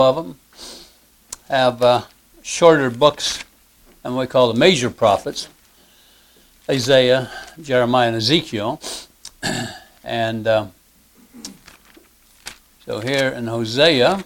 of them have shorter books than what we call the major prophets, Isaiah, Jeremiah, and Ezekiel. And so here in Hosea,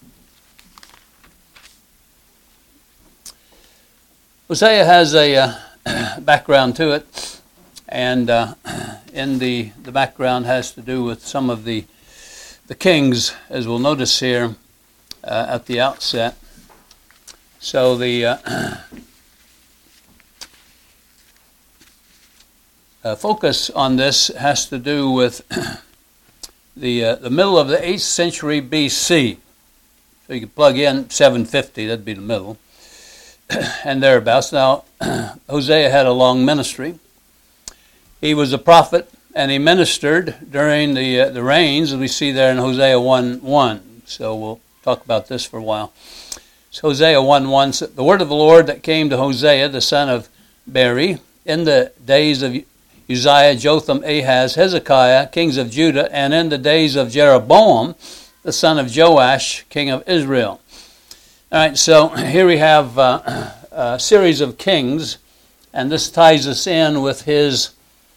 Hosea has a background to it, and in the background has to do with some of the kings, as we'll notice here at the outset. So the focus on this has to do with the middle of the 8th century BC. So you can plug in 750, that'd be the middle, and thereabouts. Now, Hosea had a long ministry. He was a prophet, and he ministered during the reigns, as we see there in Hosea 1:1. So we'll talk about this for a while. So Hosea 1:1 said, "The word of the Lord that came to Hosea, the son of Beeri, in the days of Uzziah, Jotham, Ahaz, Hezekiah, kings of Judah, and in the days of Jeroboam, the son of Joash, king of Israel." All right, so here we have a series of kings, and this ties us in with his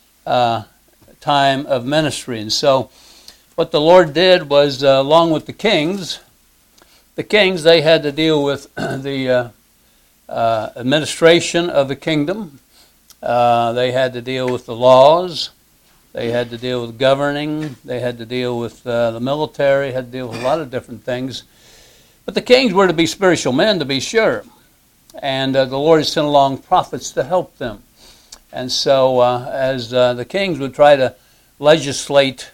time of ministry. And so what the Lord did was, along with the kings, they had to deal with the administration of the kingdom. They had to deal with the laws. They had to deal with governing. They had to deal with the military, had to deal with a lot of different things. But the kings were to be spiritual men, to be sure. And the Lord sent along prophets to help them. And so as the kings would try to legislate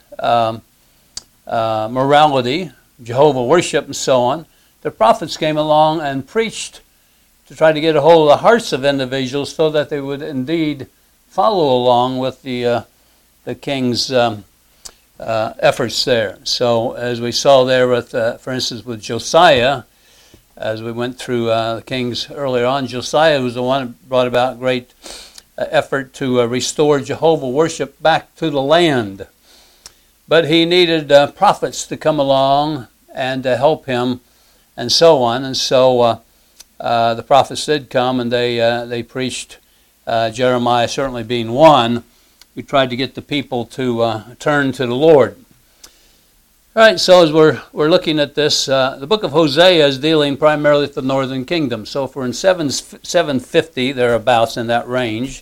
morality, Jehovah worship, and so on, the prophets came along and preached to try to get a hold of the hearts of individuals so that they would indeed follow along with the king's efforts there. So as we saw there with, for instance, with Josiah, as we went through the kings earlier on, Josiah was the one that brought about great effort to restore Jehovah worship back to the land. But he needed prophets to come along and to help him and so on. And so the prophets did come, and they preached, Jeremiah certainly being one, who tried to get the people to turn to the Lord. All right, so as we're looking at this, the book of Hosea is dealing primarily with the northern kingdom. So if we're in 750, thereabouts in that range,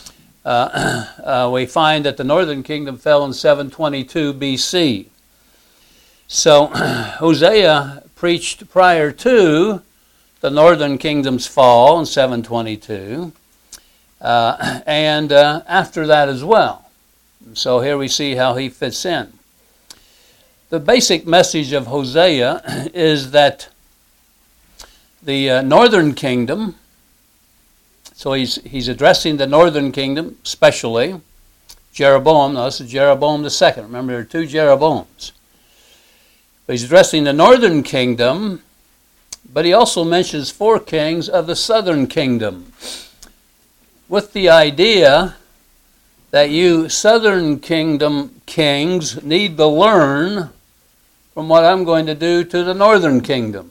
we find that the northern kingdom fell in 722 BC. So Hosea preached prior to the northern kingdom's fall in 722, and after that as well. So here we see how he fits in. The basic message of Hosea is that the northern kingdom, so he's addressing the northern kingdom, especially Jeroboam. Now this is Jeroboam the second. Remember, there are two Jeroboams. But he's addressing the northern kingdom, but he also mentions 4 kings of the southern kingdom, with the idea that you southern kingdom kings need to learn from what I'm going to do to the northern kingdom.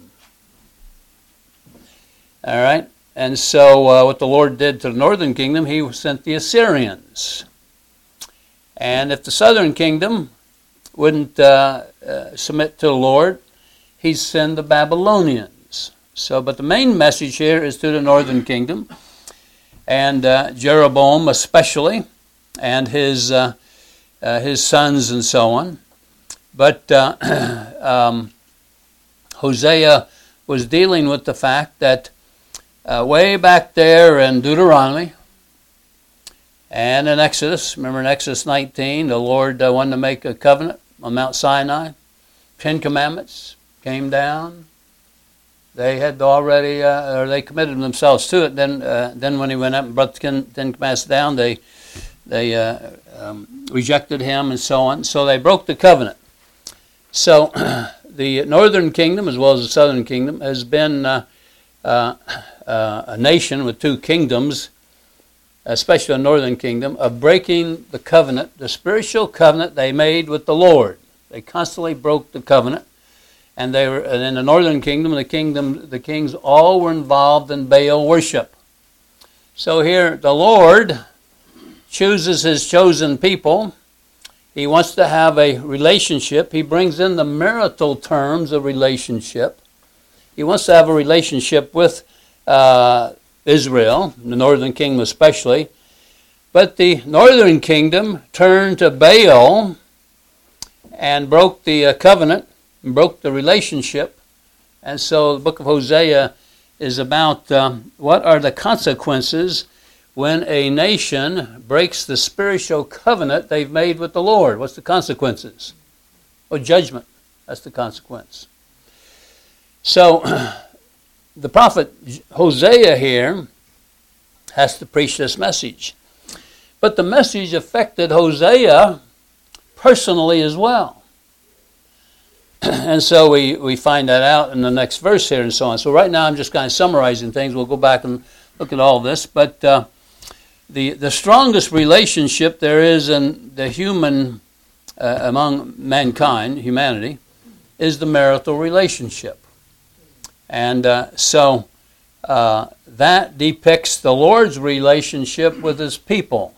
All right? And so what the Lord did to the northern kingdom, he sent the Assyrians. And if the southern kingdom wouldn't submit to the Lord, he'd send the Babylonians. So, but the main message here is to the northern kingdom, and Jeroboam especially, and his sons and so on. But Hosea was dealing with the fact that way back there in Deuteronomy and in Exodus, remember in Exodus 19, the Lord wanted to make a covenant on Mount Sinai. 10 Commandments came down. They had already, or they committed themselves to it. Then when he went up and brought the 10 Commandments down, they rejected him and so on. So they broke the covenant. So the northern kingdom, as well as the southern kingdom, has been a nation with 2 kingdoms, especially the northern kingdom, of breaking the covenant, the spiritual covenant they made with the Lord. They constantly broke the covenant. And in the northern kingdom, the kings all were involved in Baal worship. So here the Lord chooses his chosen people. He wants to have a relationship. He brings in the marital terms of relationship. He wants to have a relationship with Israel, the northern kingdom especially. But the northern kingdom turned to Baal and broke the covenant, and broke the relationship. And so the book of Hosea is about what are the consequences when a nation breaks the spiritual covenant they've made with the Lord. What's the consequences? Well, judgment. That's the consequence. So the prophet Hosea here has to preach this message. But the message affected Hosea personally as well. And so we find that out in the next verse here and so on. So right now I'm just kind of summarizing things. We'll go back and look at all this. But the strongest relationship there is in the human, among mankind, humanity, is the marital relationship. And so that depicts the Lord's relationship with his people.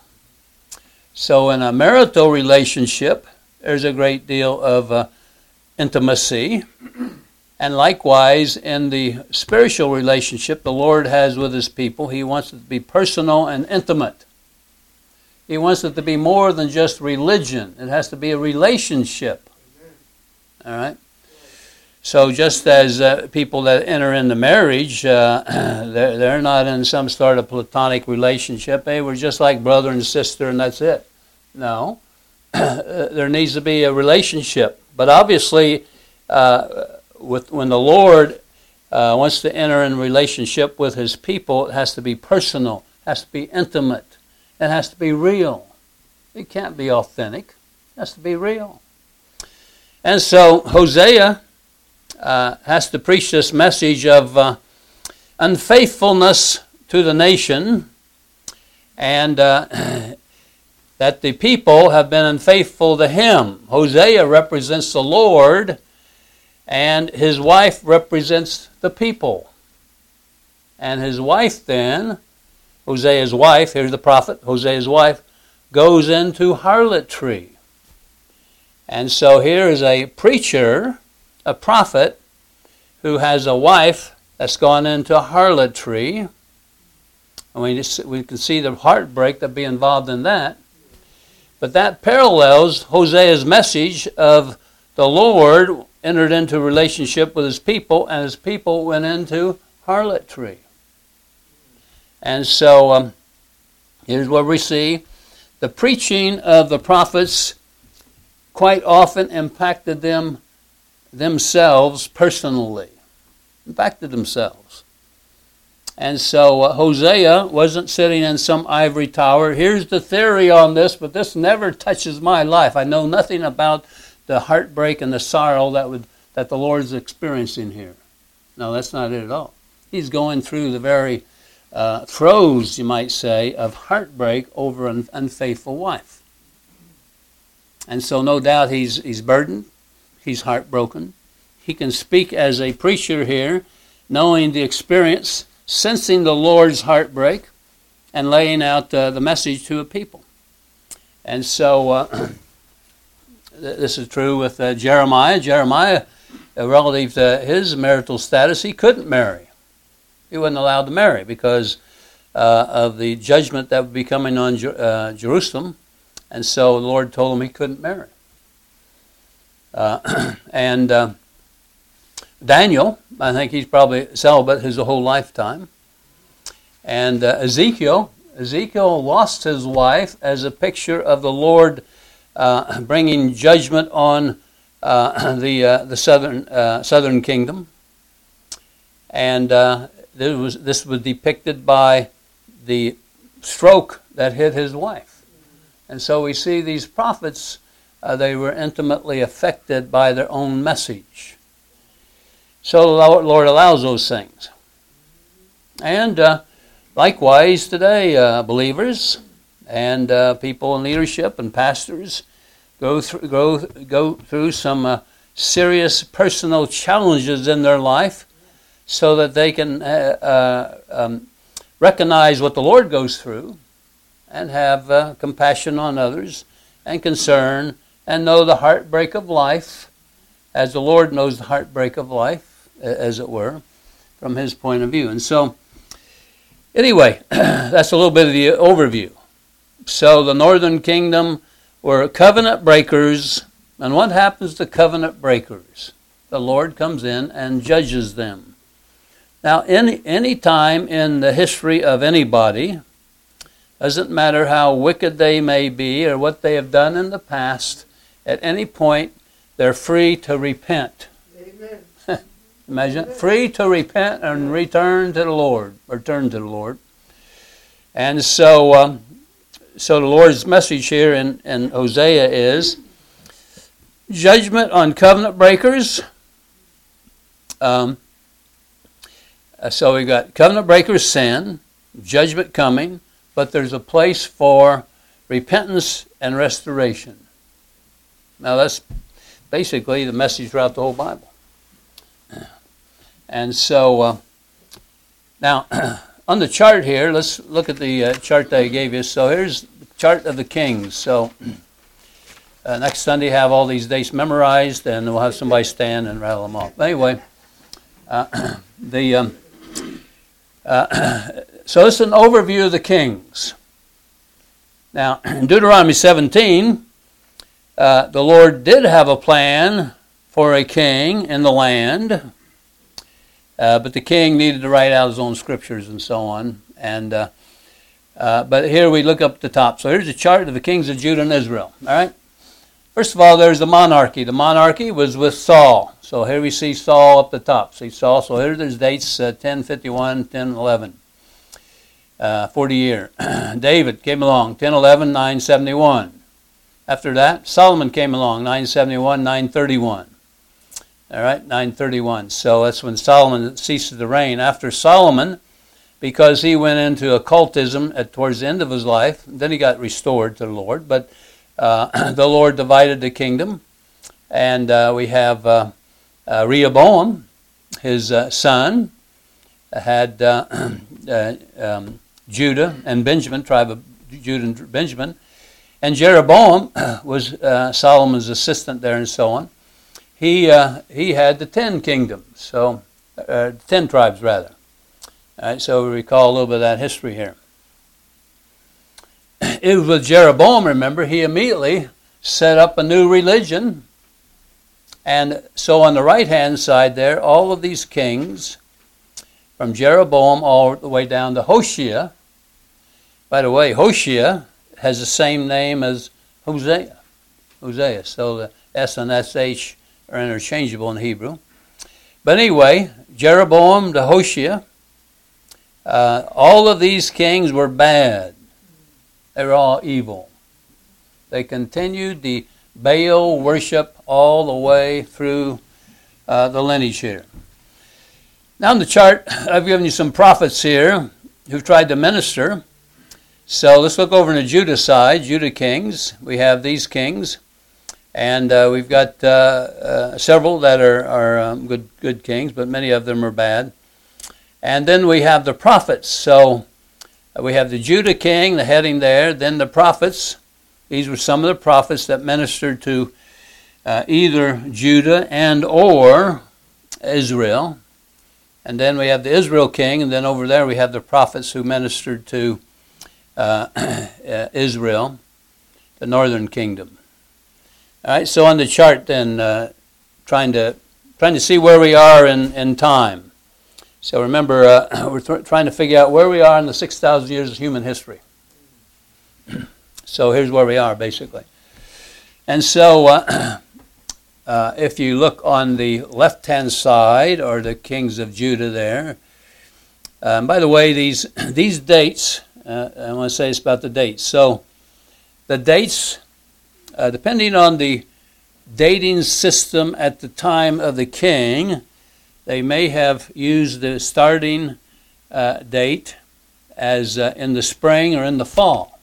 So in a marital relationship, there's a great deal of intimacy. And likewise, in the spiritual relationship the Lord has with his people, he wants it to be personal and intimate. He wants it to be more than just religion. It has to be a relationship. All right? So just as people that enter into marriage, they're not in some sort of platonic relationship. They were just like brother and sister and that's it. No. There needs to be a relationship. But obviously, when the Lord wants to enter in relationship with his people, it has to be personal, it has to be intimate, it has to be real. It can't be authentic. It has to be real. And so Hosea has to preach this message of unfaithfulness to the nation, and that the people have been unfaithful to him. Hosea represents the Lord, and his wife represents the people. And his wife then, Hosea's wife, here's the prophet, Hosea's wife, goes into harlotry. And so here is a preacher, a prophet, who has a wife that's gone into harlotry. And we can see the heartbreak that be involved in that. But that parallels Hosea's message of the Lord entered into a relationship with his people, and his people went into harlotry. And so here's where we see the preaching of the prophets quite often impacted themselves personally. Impacted themselves. And so Hosea wasn't sitting in some ivory tower. Here's the theory on this, but this never touches my life. I know nothing about the heartbreak and the sorrow that the Lord's experiencing here. No, that's not it at all. He's going through the very throes, you might say, of heartbreak over an unfaithful wife. And so no doubt he's burdened. He's heartbroken. He can speak as a preacher here, knowing the experience, sensing the Lord's heartbreak, and laying out the message to a people. And so this is true with Jeremiah. Jeremiah, relative to his marital status, he couldn't marry. He wasn't allowed to marry because of the judgment that would be coming on Jerusalem. And so the Lord told him he couldn't marry. And Daniel, I think he's probably celibate his whole lifetime. And Ezekiel lost his wife as a picture of the Lord bringing judgment on the southern kingdom. And this was depicted by the stroke that hit his wife. And so we see these prophets, they were intimately affected by their own message. So the Lord allows those things. And likewise today, believers and people in leadership and pastors go through some serious personal challenges in their life so that they can recognize what the Lord goes through and have compassion on others and concern and know the heartbreak of life as the Lord knows the heartbreak of life, as it were, from his point of view. And so, anyway, that's a little bit of the overview. So the northern kingdom were covenant breakers. And what happens to covenant breakers? The Lord comes in and judges them. Now, any time in the history of anybody, doesn't matter how wicked they may be or what they have done in the past, at any point, they're free to repent. Amen. Imagine it. Free to repent and return to the Lord, or turn to the Lord. And so the Lord's message here in Hosea is judgment on covenant breakers. So we've got covenant breakers' sin, judgment coming, but there's a place for repentance and restoration. Now that's basically the message throughout the whole Bible. And so now on the chart here, let's look at the chart that I gave you. So here's the chart of the kings. So next Sunday, have all these dates memorized, and we'll have somebody stand and rattle them off. Anyway, so this is an overview of the kings. Now, in Deuteronomy 17, the Lord did have a plan for a king in the land, but the king needed to write out his own scriptures and so on. And but here we look up at the top. So here's a chart of the kings of Judah and Israel. All right. First of all, there's the monarchy. The monarchy was with Saul. So here we see Saul up the top. See Saul. So there's dates 1051, 1011. 40 year. David came along, 1011, 971. After that, Solomon came along, 971, 931. All right, 931. So that's when Solomon ceases to reign. After Solomon, because he went into occultism towards the end of his life, then he got restored to the Lord. But the Lord divided the kingdom, and we have Rehoboam, his son, had Judah and Benjamin, tribe of Judah and Benjamin, and Jeroboam was Solomon's assistant there and so on. He had the 10 kingdoms, so 10 tribes rather. All right, so we recall a little bit of that history here. It was with Jeroboam, remember, he immediately set up a new religion. And so on the right-hand side there, all of these kings, from Jeroboam all the way down to Hoshea. By the way, Hoshea has the same name as Hosea. Hosea. So the S and SH are interchangeable in Hebrew. But anyway, Jeroboam to Hoshea, all of these kings were bad. They were all evil. They continued the Baal worship all the way through the lineage here. Now in the chart, I've given you some prophets here who've tried to minister. So let's look over on the Judah side, Judah kings. We have these kings. And we've got several that are good kings, but many of them are bad. And then we have the prophets. So we have the Judah king, the heading there, then the prophets. These were some of the prophets that ministered to either Judah and or Israel. And then we have the Israel king, and then over there we have the prophets who ministered to Israel, the northern kingdom. All right, so on the chart then, trying to see where we are in time. So remember, we're trying to figure out where we are in the 6,000 years of human history. So here's where we are, basically. And so if you look on the left-hand side, or the kings of Judah there, by the way, these dates, I want to say it's about the dates. So the dates, depending on the dating system at the time of the king, they may have used the starting date as in the spring or in the fall.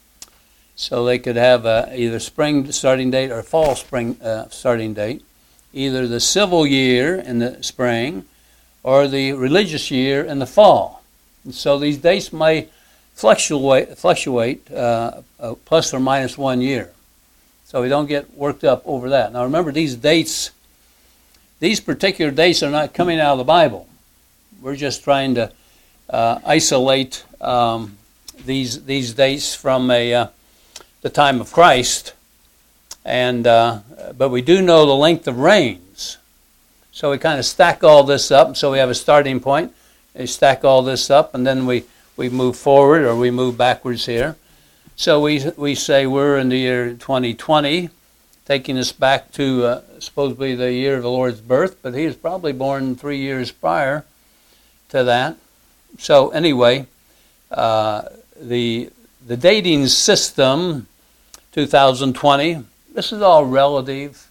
So they could have either spring starting date or fall spring starting date. either the civil year in the spring or the religious year in the fall. And so these dates may fluctuate plus or minus 1 year. So we don't get worked up over that. Now remember, these particular dates are not coming out of the Bible. We're just trying to isolate these dates from the time of Christ, and but we do know the length of reigns. So we kind of stack all this up. So we have a starting point. We stack all this up, and then we move forward or we move backwards here. So we say we're in the year 2020, taking us back to supposedly the year of the Lord's birth, but he was probably born 3 years prior to that. So anyway, the dating system, 2020, this is all relative,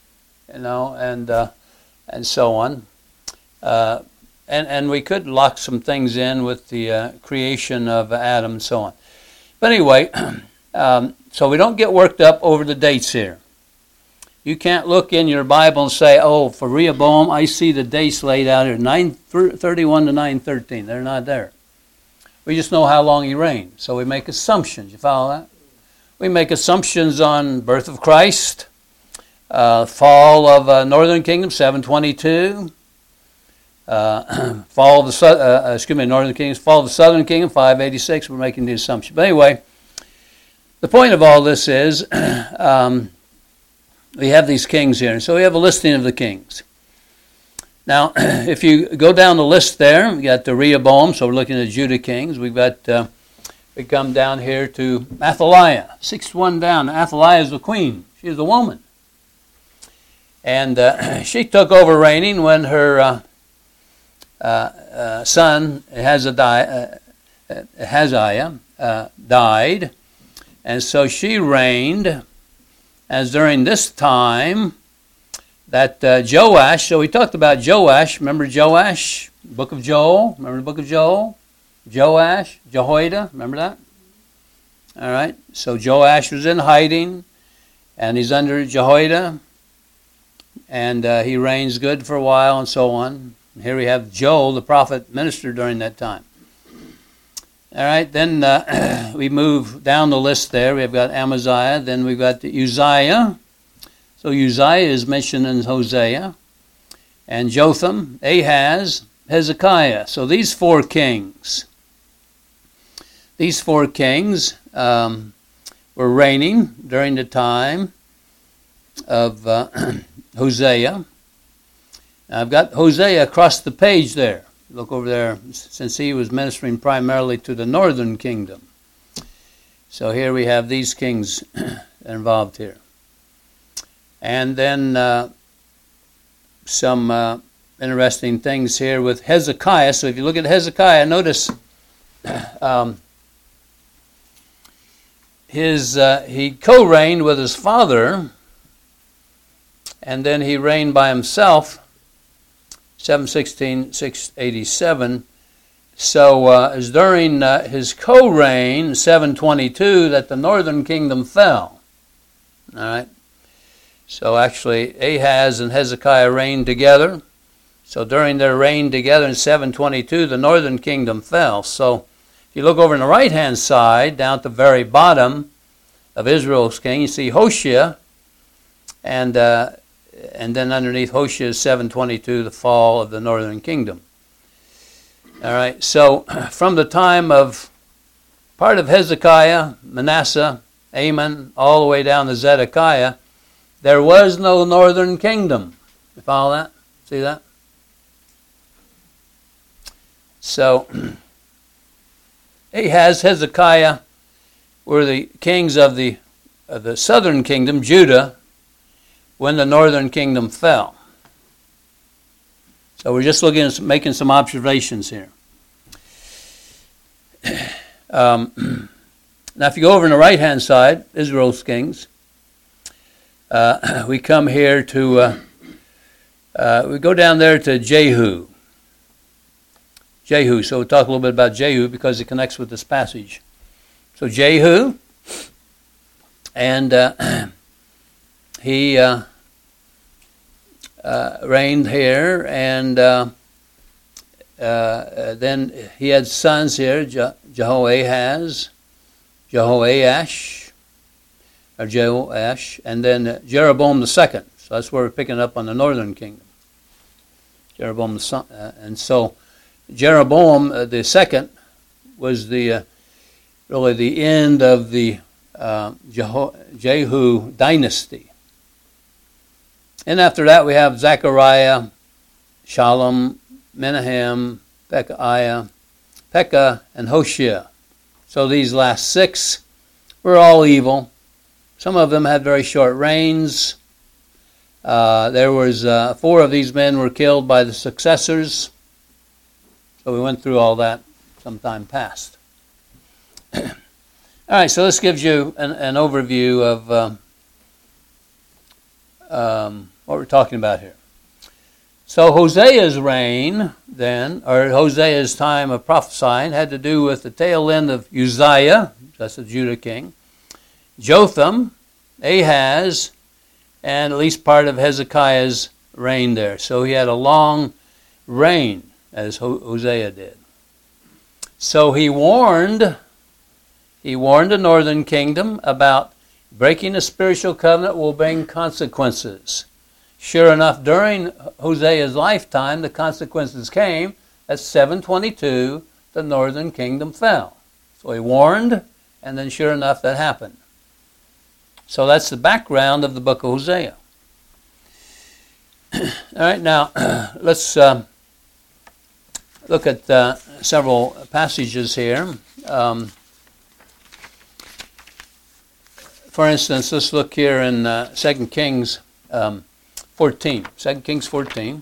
and so on. And we could lock some things in with the creation of Adam and so on. But anyway, so we don't get worked up over the dates here. You can't look in your Bible and say, oh, for Rehoboam, I see the dates laid out here, 931 to 913. They're not there. We just know how long he reigned. So we make assumptions. You follow that? We make assumptions on birth of Christ, fall of Northern Kingdom, 722. Fall of the Northern Kingdom, fall of the Southern Kingdom, 586. We're making the assumption. But anyway, the point of all this is we have these kings here. So we have a listing of the kings. Now, if you go down the list there, we got the Rehoboam. So we're looking at Judah kings. We've got we come down here to Athaliah, 6th one down. Athaliah is the queen. She is a woman, and she took over reigning when her son Ahaziah died, and so she reigned. As during this time that Joash, so we talked about Joash. Remember Joash, book of Joel? Remember the book of Joel? Joash, Jehoiada, remember that? All right, so Joash was in hiding, and he's under Jehoiada, and he reigns good for a while and so on. Here we have Joel, the prophet, ministered during that time. All right, then we move down the list there. We've got Amaziah, then we've got Uzziah. So Uzziah is mentioned in Hosea. And Jotham, Ahaz, Hezekiah. So these four kings were reigning during the time of Hosea. I've got Hosea across the page there. Look over there, since he was ministering primarily to the northern kingdom. So here we have these kings involved here. And then some interesting things here with Hezekiah. So if you look at Hezekiah, notice he co-reigned with his father, and then he reigned by himself, 716, 687. So it's during his co-reign, 722, that the northern kingdom fell. All right. So actually, Ahaz and Hezekiah reigned together. So during their reign together in 722, the northern kingdom fell. So if you look over on the right-hand side, down at the very bottom of Israel's king, you see Hoshea, and then underneath Hoshea is 722, the fall of the northern kingdom. All right, so from the time of part of Hezekiah, Manasseh, Amon, all the way down to Zedekiah, there was no northern kingdom. You follow that? See that? So Ahaz, Hezekiah were the kings of the southern kingdom, Judah, when the northern kingdom fell. So we're just looking at making some observations here. Now if you go over on the right-hand side, Israel's kings, we come here to, we go down there to Jehu. So we'll talk a little bit about Jehu because it connects with this passage. So Jehu, and he reigned here, and then he had sons here, Jehoahaz, Jehoash, and then Jeroboam the second. So that's where we're picking up on the northern kingdom. Jeroboam the son, and so Jeroboam the second was really the end of the Jehu dynasty. And after that we have Zechariah, Shalom, Menahem, Pekahiah, Pekah, and Hoshea. So these last 6 were all evil. Some of them had very short reigns. There was 4 of these men were killed by the successors. So we went through all that some time past. All right, so this gives you an overview of what we're talking about here. So Hosea's reign then, or Hosea's time of prophesying, had to do with the tail end of Uzziah, that's the Judah king, Jotham, Ahaz, and at least part of Hezekiah's reign there. So he had a long reign, as Hosea did. So he warned the northern kingdom about breaking the spiritual covenant will bring consequences. Sure enough, during Hosea's lifetime, the consequences came. At 722, the northern kingdom fell. So he warned, and then sure enough, that happened. So that's the background of the book of Hosea. All right, now let's look at several passages here. For instance, let's look here in 2 Kings 14. 2 Kings 14.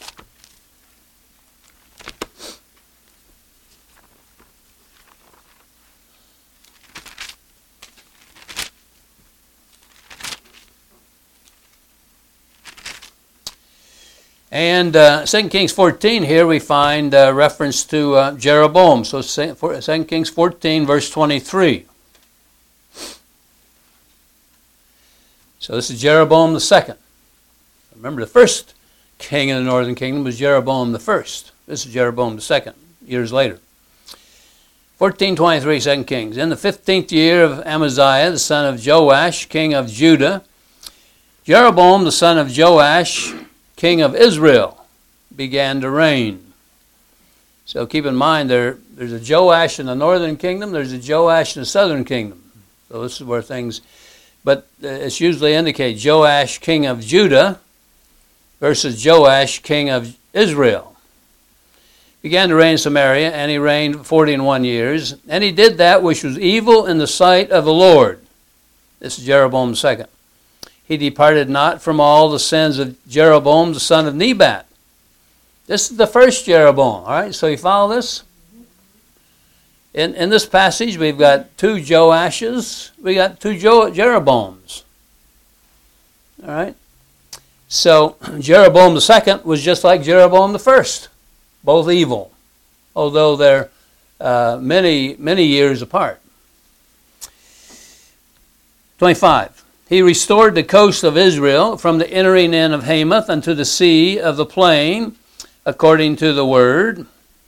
And 2 Kings 14 here we find reference to Jeroboam. So 2 Kings 14 verse 23. So this is Jeroboam the second. Remember, the first king in the northern kingdom was Jeroboam the first. This is Jeroboam the second, years later. 14:23, 2 Kings. In the 15th year of Amaziah, the son of Joash, king of Judah, Jeroboam the son of Joash, king of Israel, began to reign. So keep in mind, there's a Joash in the northern kingdom, there's a Joash in the southern kingdom. So this is where things, but it's usually indicated Joash, king of Judah, versus Joash, king of Israel. Began to reign in Samaria, and he reigned 41 years. And he did that which was evil in the sight of the Lord. This is Jeroboam II. He departed not from all the sins of Jeroboam, the son of Nebat. This is the first Jeroboam. All right, so you follow this? In this passage, we've got 2 Joashes. We got 2 Jeroboams. All right? So Jeroboam II was just like Jeroboam I, both evil, although they're many, many years apart. 25. He restored the coast of Israel from the entering in of Hamath unto the sea of the plain, according to the word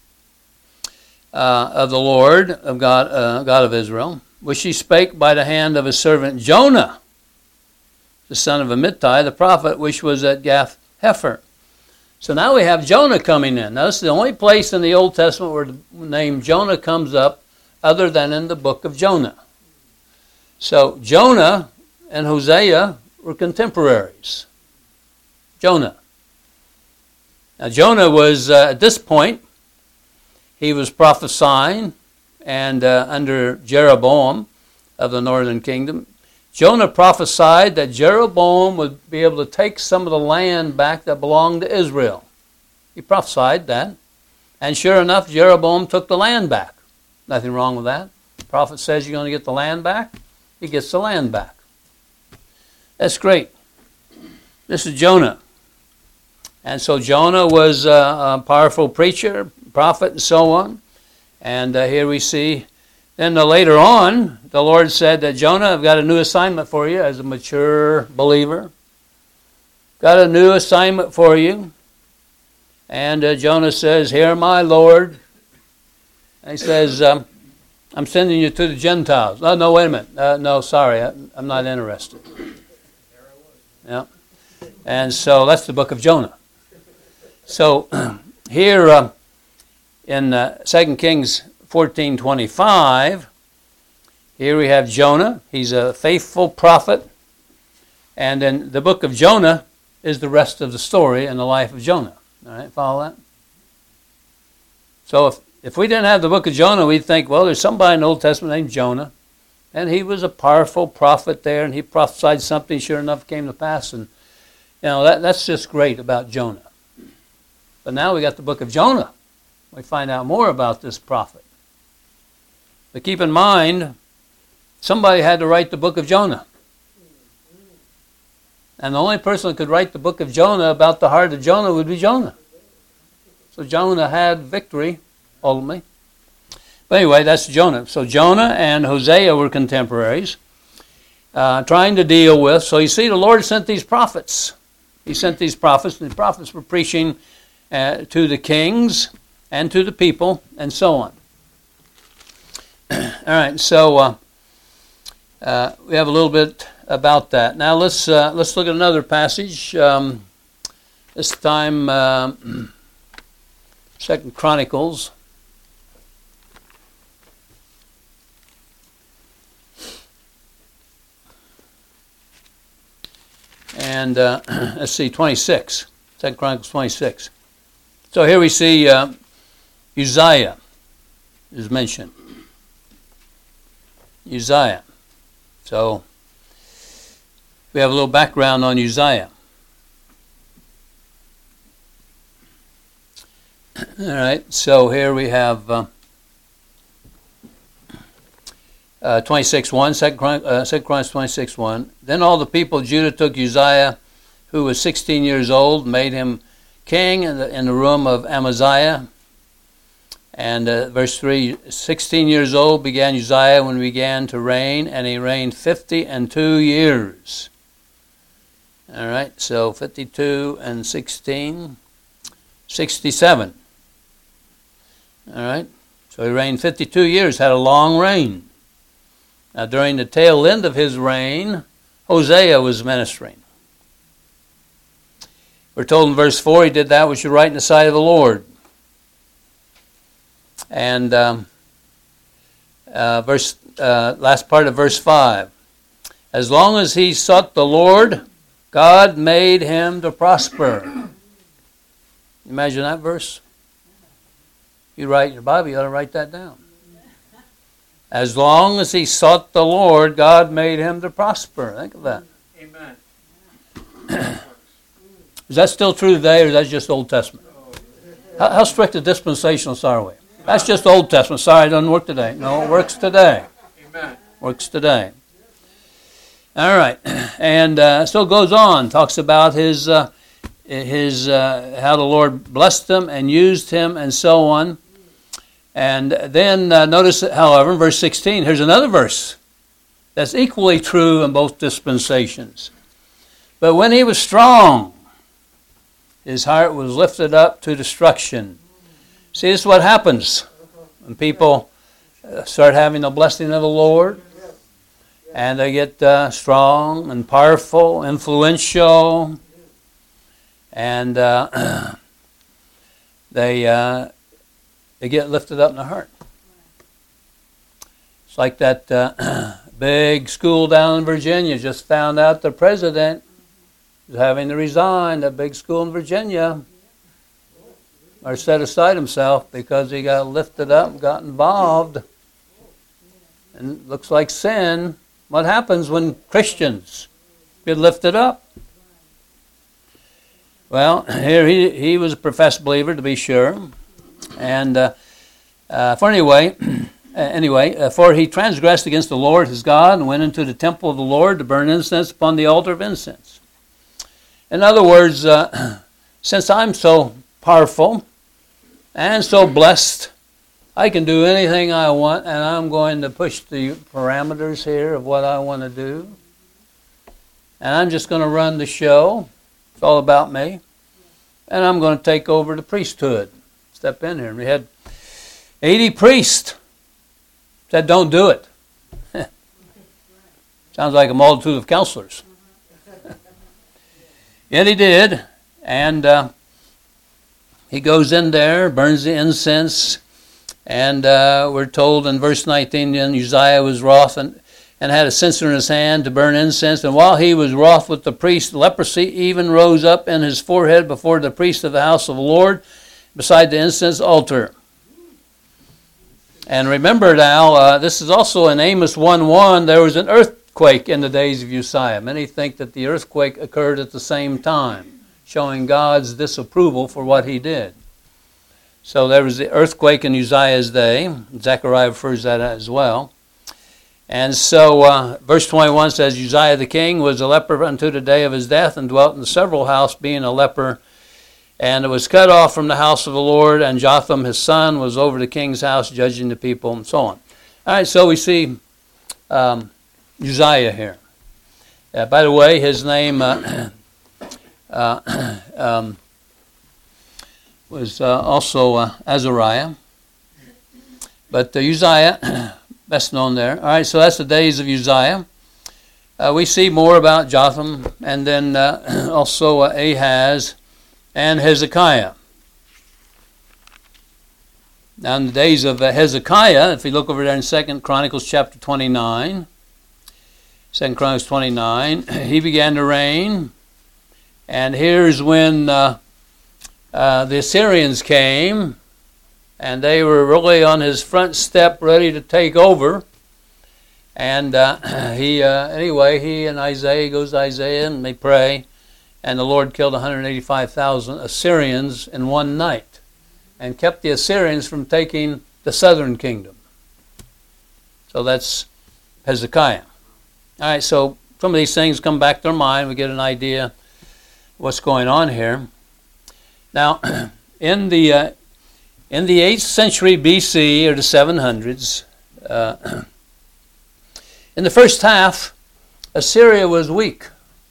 of the Lord of God, God of Israel, which he spake by the hand of his servant Jonah, the son of Amittai, the prophet, which was at Gath Hepher. So now we have Jonah coming in. Now this is the only place in the Old Testament where the name Jonah comes up other than in the book of Jonah. So Jonah and Hosea were contemporaries. Jonah. Now Jonah was, at this point, he was prophesying, and under Jeroboam of the northern kingdom, Jonah prophesied that Jeroboam would be able to take some of the land back that belonged to Israel. He prophesied that. And sure enough, Jeroboam took the land back. Nothing wrong with that. The prophet says you're going to get the land back. He gets the land back. That's great. This is Jonah. And so Jonah was a powerful preacher, prophet, and so on. And here we see, then later on, the Lord said that Jonah, I've got a new assignment for you as a mature believer. got a new assignment for you. And Jonah says, here, my Lord. And he says, I'm sending you to the Gentiles. Oh, no, wait a minute. No, sorry, I'm not interested. Yeah. And so that's the book of Jonah. So here in 2 Kings 14:25, here we have Jonah. He's a faithful prophet. And then the book of Jonah is the rest of the story in the life of Jonah. All right, follow that? So if we didn't have the book of Jonah, we'd think, well, there's somebody in the Old Testament named Jonah. And he was a powerful prophet there, and he prophesied something, sure enough, came to pass. And that's just great about Jonah. But now we got the book of Jonah. We find out more about this prophet. But keep in mind, somebody had to write the book of Jonah. And the only person who could write the book of Jonah about the heart of Jonah would be Jonah. So Jonah had victory, ultimately. But anyway, that's Jonah. So Jonah and Hosea were contemporaries, trying to deal with. So you see, the Lord sent these prophets. He sent these prophets, and the prophets were preaching to the kings and to the people, and so on. All right, so we have a little bit about that. Now let's look at another passage. This time, 2 Chronicles. And let's see, 26. 2 Chronicles 26. So here we see Uzziah is mentioned. Uzziah. So we have a little background on Uzziah. All right, so here we have 26:1, 2 Chronicles 26:1. Then all the people of Judah took Uzziah, who was 16 years old, made him king in the room of Amaziah. And verse 3, 16 years old began Uzziah when he began to reign, and he reigned 52 years. All right, so 52 and 16, 67. All right, so he reigned 52 years, had a long reign. Now, during the tail end of his reign, Hosea was ministering. We're told in verse 4, he did that which was right in the sight of the Lord. And last part of verse 5. As long as he sought the Lord, God made him to prosper. Imagine that verse. You write your Bible, you ought to write that down. As long as he sought the Lord, God made him to prosper. Think of that. Amen. Is that still true today, or is that just Old Testament? How strict a dispensationalists are we? That's just Old Testament. Sorry, it doesn't work today. No, it works today. Amen. Works today. All right. And so it goes on. Talks about his how the Lord blessed him and used him and so on. And then notice, however, in verse 16, here's another verse that's equally true in both dispensations. But when he was strong, his heart was lifted up to destruction. See, this is what happens when people start having the blessing of the Lord, and they get strong and powerful, influential, and they get lifted up in the heart. It's like that big school down in Virginia just found out the president is having to resign. That big school in Virginia, or set aside himself because he got lifted up, got involved, and it looks like sin. What happens when Christians get lifted up? Well, here he was a professed believer, to be sure, and for he transgressed against the Lord his God and went into the temple of the Lord to burn incense upon the altar of incense. In other words, since I'm so powerful and so blessed, I can do anything I want, and I'm going to push the parameters here of what I want to do. And I'm just going to run the show. It's all about me. And I'm going to take over the priesthood. Step in here. And we had 80 priests said, don't do it. Sounds like a multitude of counselors. Yet he did. And he goes in there, burns the incense. And we're told in verse 19, then Uzziah was wroth and had a censer in his hand to burn incense. And while he was wroth with the priest, leprosy even rose up in his forehead before the priest of the house of the Lord, beside the incense altar. And remember now, this is also in Amos 1:1, there was an earthquake in the days of Uzziah. Many think that the earthquake occurred at the same time, showing God's disapproval for what he did. So there was the earthquake in Uzziah's day. Zechariah refers to that as well. And so verse 21 says, Uzziah the king was a leper unto the day of his death, and dwelt in the several house, being a leper. And it was cut off from the house of the Lord, and Jotham his son was over the king's house, judging the people, and so on. All right, so we see Uzziah here. By the way, his name was also Azariah. But Uzziah, best known there. All right, so that's the days of Uzziah. We see more about Jotham, and then also Ahaz and Hezekiah. Now in the days of Hezekiah, if you look over there in 2 Chronicles chapter 29, 2 Chronicles 29, he began to reign. And here's when the Assyrians came, and they were really on his front step ready to take over. And he and Isaiah, goes to Isaiah, and they pray. And the Lord killed 185,000 Assyrians in one night and kept the Assyrians from taking the southern kingdom. So that's Hezekiah. All right, so some of these things come back to our mind. We get an idea of what's going on here. Now, in the 8th century BC, or the 700s, in the first half, Assyria was weak.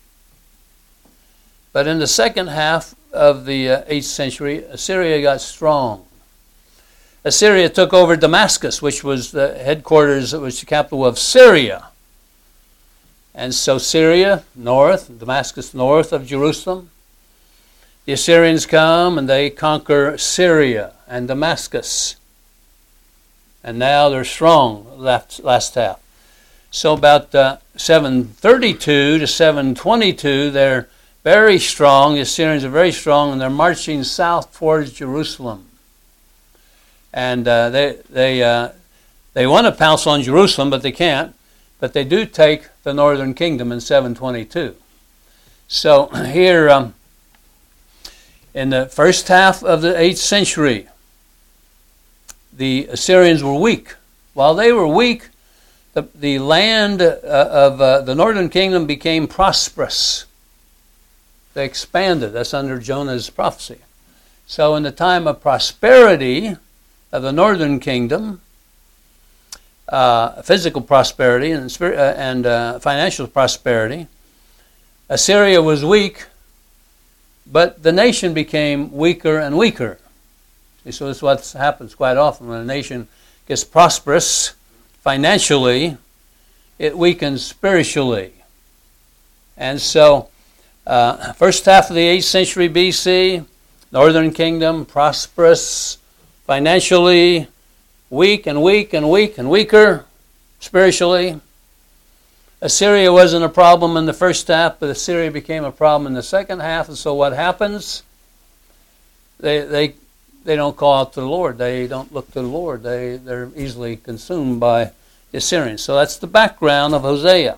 But in the second half of the 8th century, Assyria got strong. Assyria took over Damascus, which was the headquarters, it was the capital of Syria. And so Syria, north, Damascus north of Jerusalem. The Assyrians come and they conquer Syria and Damascus. And now they're strong, last half. So about 732 to 722, they're very strong. The Assyrians are very strong, and they're marching south towards Jerusalem. And they want to pounce on Jerusalem, but they can't. But they do take the northern kingdom in 722. So here, in the first half of the 8th century, the Assyrians were weak. While they were weak, the land of the northern kingdom became prosperous. They expanded. That's under Jonah's prophecy. So in the time of prosperity of the northern kingdom, physical prosperity and financial prosperity, Assyria was weak, but the nation became weaker and weaker. So this is what happens quite often. When a nation gets prosperous financially, it weakens spiritually. And so first half of the 8th century BC, northern kingdom, prosperous, financially, weak and weak and weak and weaker spiritually. Assyria wasn't a problem in the first half, but Assyria became a problem in the second half. And so what happens? They don't call out to the Lord. They don't look to the Lord. They're easily consumed by the Assyrians. So that's the background of Hosea.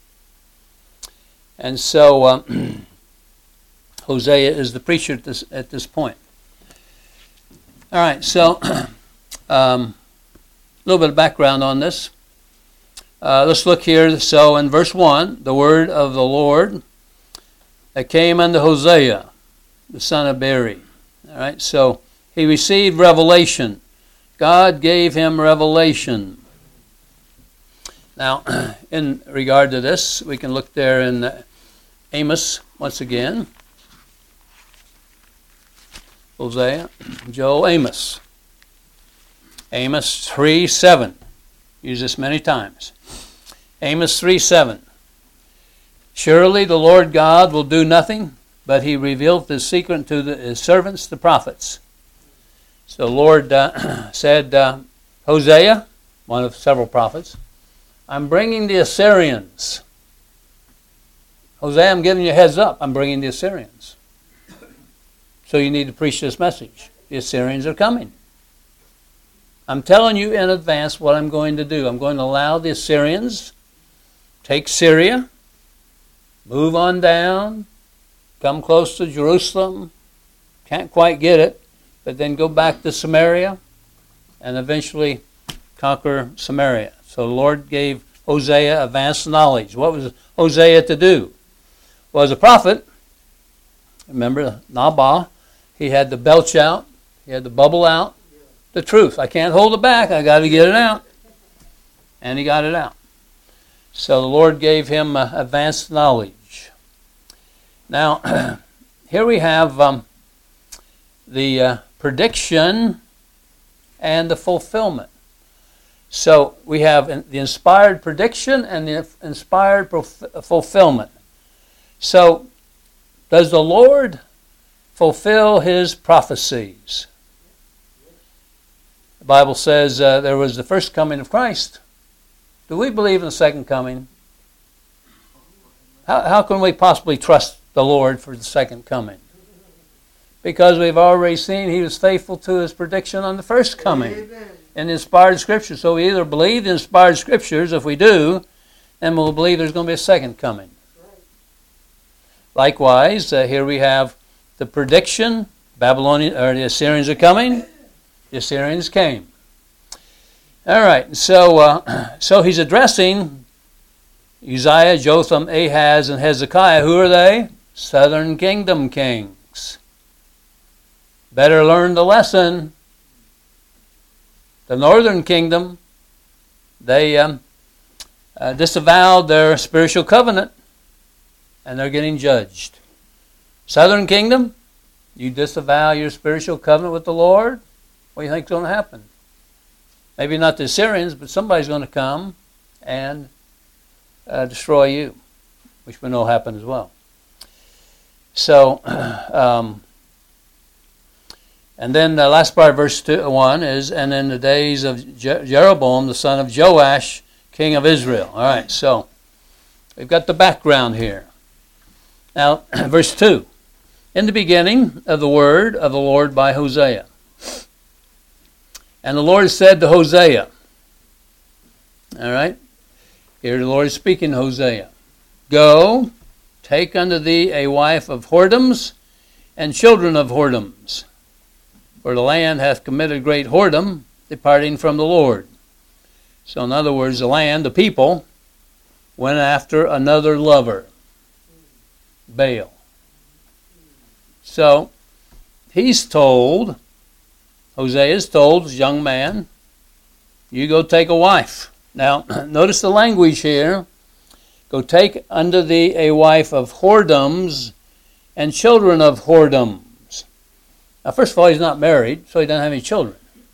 And so Hosea is the preacher at this point. All right, so a little bit of background on this. Let's look here. So in verse 1, the word of the Lord that came unto Hosea, the son of Beeri. All right, so he received revelation. God gave him revelation. Now, in regard to this, we can look there in Amos once again. Hosea, Joel, Amos. Amos 3:7. Use this many times. Amos 3:7. Surely the Lord God will do nothing, but he revealed his secret to his servants, the prophets. So the Lord said, Hosea, one of several prophets, I'm bringing the Assyrians. Hosea, I'm giving you a heads up. I'm bringing the Assyrians. So you need to preach this message. The Assyrians are coming. I'm telling you in advance what I'm going to do. I'm going to allow the Assyrians take Syria, move on down, come close to Jerusalem, can't quite get it, but then go back to Samaria and eventually conquer Samaria. So the Lord gave Hosea advanced knowledge. What was Hosea to do? Well, as a prophet, remember Nabal, he had to belch out, he had to bubble out the truth. I can't hold it back, I got to get it out. And he got it out. So the Lord gave him advanced knowledge. Now, here we have the prediction and the fulfillment. So we have the inspired prediction and the inspired fulfillment. So, does the Lord fulfill his prophecies? The Bible says there was the first coming of Christ. Do we believe in the second coming? How can we possibly trust the Lord for the second coming? Because we've already seen he was faithful to his prediction on the first coming. Amen. In the inspired scriptures. So we either believe the inspired scriptures. If we do, then we'll believe there's going to be a second coming. Likewise, here we have the prediction. The Assyrians are coming. The Assyrians came. All right, so he's addressing Uzziah, Jotham, Ahaz, and Hezekiah. Who are they? Southern kingdom kings. Better learn the lesson. The northern kingdom, they disavowed their spiritual covenant, and they're getting judged. Southern kingdom, you disavow your spiritual covenant with the Lord, what do you think is going to happen? Maybe not the Assyrians, but somebody's going to come and destroy you, which we know happened as well. So, and then the last part of verse 1 is, and in the days of Jeroboam, the son of Joash, king of Israel. All right, so we've got the background here. Now, verse 2. In the beginning of the word of the Lord by Hosea. And the Lord said to Hosea, all right, here the Lord is speaking to Hosea. Go, take unto thee a wife of whoredoms and children of whoredoms. For the land hath committed great whoredom, departing from the Lord. So in other words, the land, the people, went after another lover, Baal. So he's told, Hosea is told, this young man, you go take a wife. Now, notice the language here. Go take unto thee a wife of whoredoms and children of whoredom. Now, first of all, he's not married, so he doesn't have any children.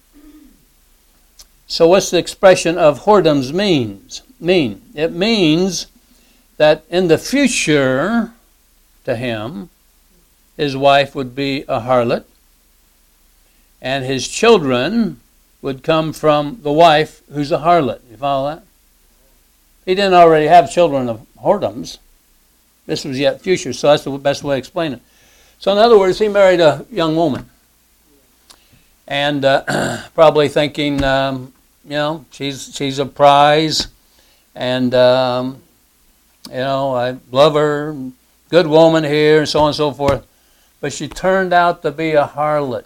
So what's the expression of whoredoms mean? It means that in the future, to him, his wife would be a harlot, and his children would come from the wife who's a harlot. You follow that? He didn't already have children of whoredoms. This was yet future, so that's the best way to explain it. So in other words, he married a young woman. And probably thinking, she's a prize. And, I love her. Good woman here, and so on and so forth. But she turned out to be a harlot.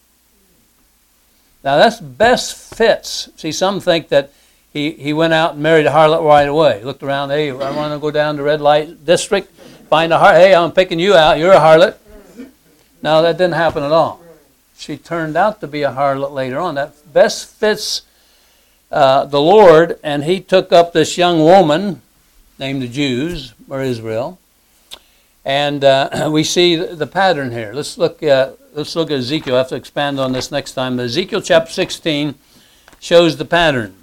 Now that's best fits. See, some think that he went out and married a harlot right away. He looked around, hey, I want to go down to red light district, find a harlot. Hey, I'm picking you out. You're a harlot. No, that didn't happen at all. She turned out to be a harlot later on. That best fits the Lord, and he took up this young woman named the Jews, or Israel, and we see the pattern here. Let's look at let's look at Ezekiel. I have to expand on this next time. But Ezekiel chapter 16 shows the pattern.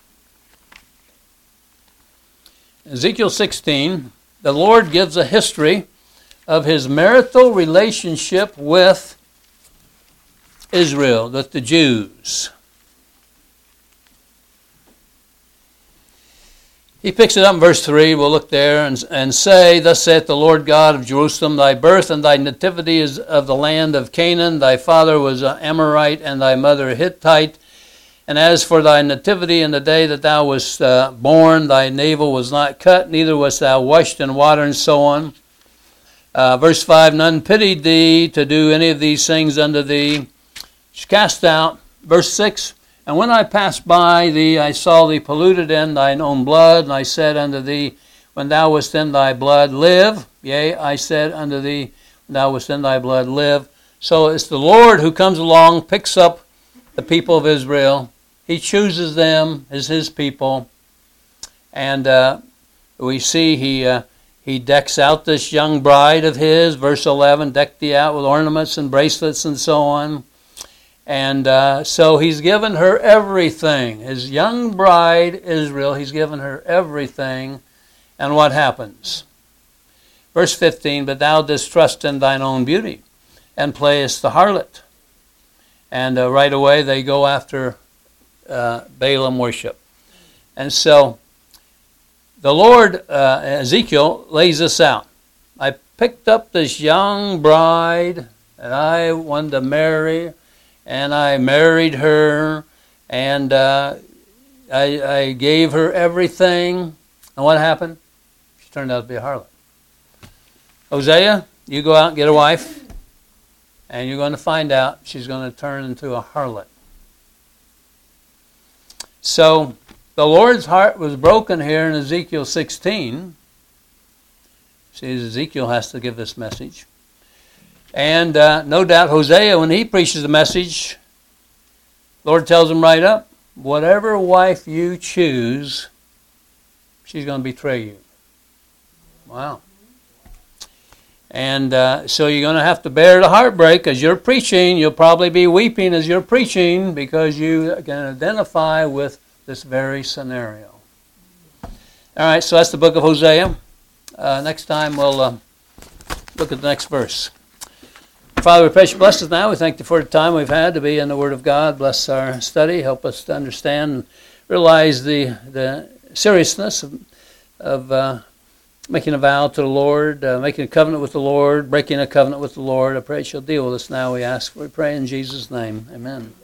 Ezekiel 16, the Lord gives a history of his marital relationship with Israel, with the Jews. He picks it up in verse 3. We'll look there and say, Thus saith the Lord God of Jerusalem, Thy birth and thy nativity is of the land of Canaan. Thy father was an Amorite, and thy mother a Hittite. And as for thy nativity in the day that thou wast born, thy navel was not cut, neither wast thou washed in water, and so on. Verse 5, None pitied thee to do any of these things unto thee. Cast out. Verse 6, And when I passed by thee, I saw thee polluted in thine own blood, and I said unto thee, When thou wast in thy blood, live. Yea, I said unto thee, When thou wast in thy blood, live. So it's the Lord who comes along, picks up the people of Israel. He chooses them as his people. And we see he decks out this young bride of his. Verse 11, Deck thee out with ornaments and bracelets and so on. And so he's given her everything. His young bride, Israel, he's given her everything. And what happens? Verse 15, But thou didst trust in thine own beauty, and playest the harlot. And right away they go after Balaam worship. And so the Lord, Ezekiel, lays this out. I picked up this young bride that I wanted to marry, and I married her, and I gave her everything. And what happened? She turned out to be a harlot. Hosea, you go out and get a wife, and you're going to find out she's going to turn into a harlot. So the Lord's heart was broken here in Ezekiel 16. See, Ezekiel has to give this message. And no doubt Hosea, when he preaches the message, the Lord tells him right up, whatever wife you choose, she's going to betray you. Wow. And so you're going to have to bear the heartbreak as you're preaching. You'll probably be weeping as you're preaching because you can identify with this very scenario. All right, so that's the book of Hosea. Next time we'll look at the next verse. Father, we pray you bless us now. We thank you for the time we've had to be in the Word of God. Bless our study. Help us to understand and realize the seriousness of making a vow to the Lord, making a covenant with the Lord, breaking a covenant with the Lord. I pray you'll deal with us now, we ask. We pray in Jesus' name. Amen.